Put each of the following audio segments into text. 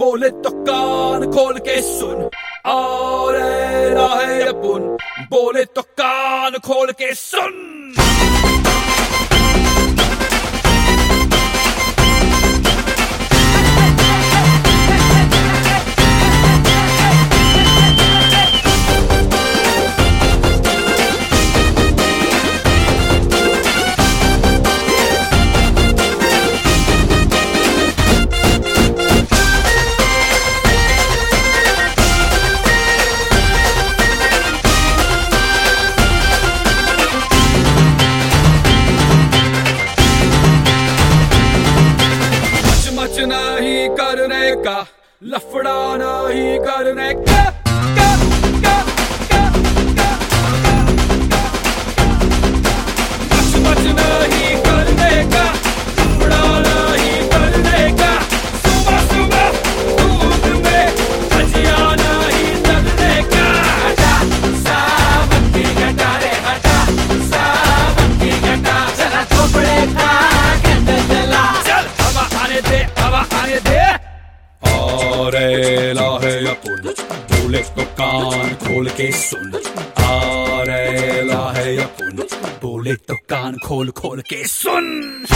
बोले तो कान खोल के सुन, आ रहा है अपन। बोले तो कान खोल के सुन। नहीं करने का, लफड़ा नहीं करने का, मच नहीं करने का, लफड़ा नहीं करने का। सुबह सुबह दूध में भजिया नहीं तलने का। हटा सावन की घटा रे, हटा सावन की घटा। जरा थोपड़े खा कैंडल जला, चल हवा आने दे, हवा आने दे। आ रहा है अपन, बोले तो कान खोल के सुन। आ रहा है अपन, बोले तो कान खोल खोल के सुन।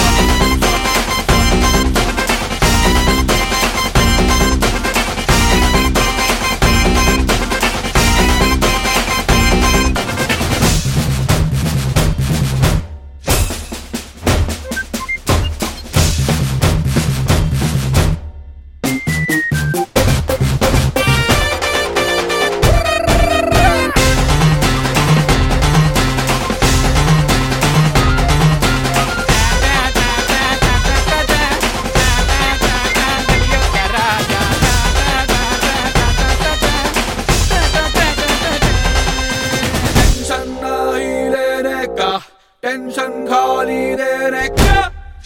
टेंशन खाली देने का,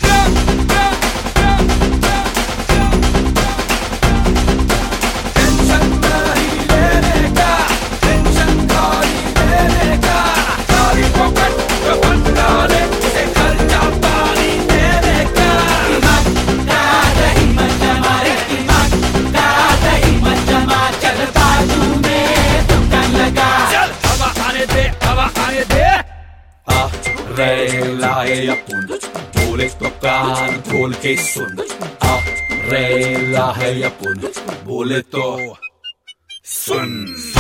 टेंशन नहीं लेने का, टेंशन खाली देने का। खाली पॉकेट में बंदा ले, उसे खर्चा पानी देने का। दिमाग का दही मत जमा रे, दिमाग का दही मत जमा। चल बाजू में दुकान लगा, चल हवा आने दे, हवा आने दे। रहा है अपन, बोले तो कान खोल के सुन। आ रहा है अपन, बोले तो सुन।